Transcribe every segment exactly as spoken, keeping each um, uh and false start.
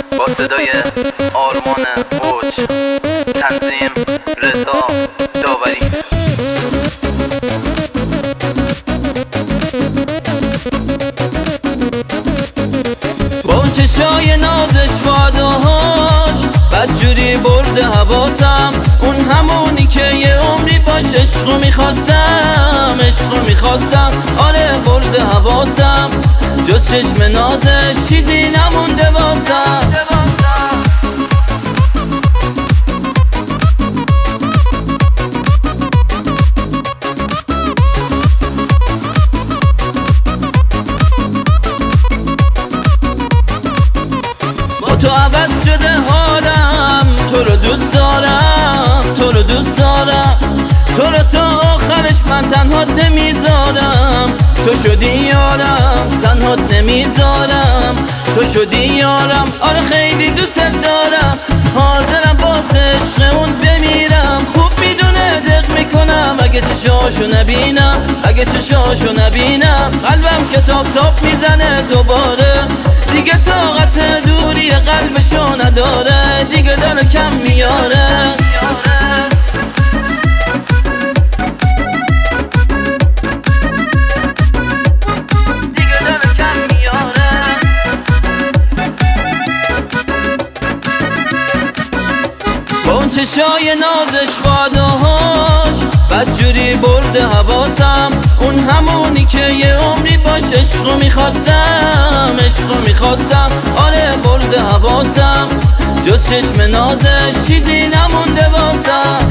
با صدای آرمان اوج، تنظیم رضا داوری. با اون چشای نازش واداهاش بدجوری برده حواسم، اون همونی که یه عمری باش عشقو میخواستم عشقو میخواستم آره برده حواسم، جز چشم نازش چیزی نمونده واسم. با تو عوض شده حالم، تو رو دوست دارم تو رو دوست دارم تو رو تا آخرش من تنهات نمیذارم، تو شدی یارم تنهات نمیذارم، تو شدی یارم آره خیلی دوست دارم، حاضرم واسه عشق اون بمیرم، خوب میدونه دق میکنم اگه چشاشو نبینم اگه چشاشو نبینم، قلبم که تاپ تاپ میزنه دوباره، دیگه طاقت دوری قلبشو نداره، دیگه داره کم میاره. با اون چشای نازش واداهاش بدجوری برده حواسم، اون همونی که یه عمری باش عشقو میخواستم عشقو میخواستم آره برده حواسم، جز چشم نازش چیزی نمونده واسم.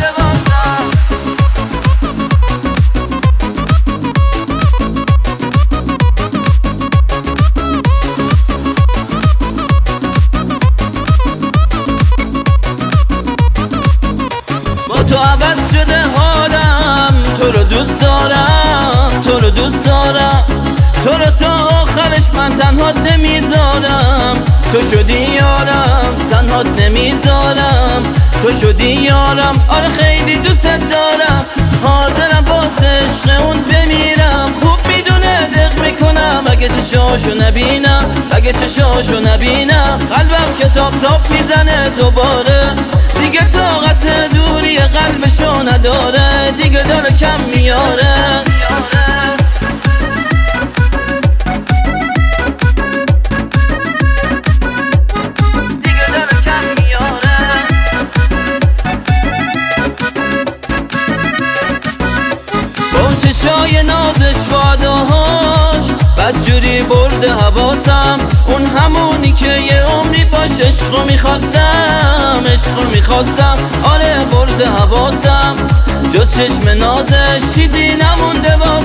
با تو عوض شده حالم، تو رو دوست دارم تو رو دوست دارم تو رو تا آخرش من تنهات نمیذارم، تو شدی یارم تنهات نمیذارم، تو شدی یارم آره خیلی دوست دارم، حاضرم واسه عشق اون بمیرم، خوب میدونه دق میکنم اگه چشاشو نبینم اگه چشاشو نبینم، قلبم که تاپ تاپ میزنه دوباره، دیگه طاقت دوری قلبشو نداره، دیگه داره کم میاره. چشای نازش واداهاش بدجوری برده حواسم، اون همونی که یه عمری باش عشقو میخواستم عشقو میخواستم آره برده حواسم، جز چشم نازش چیزی نمونده.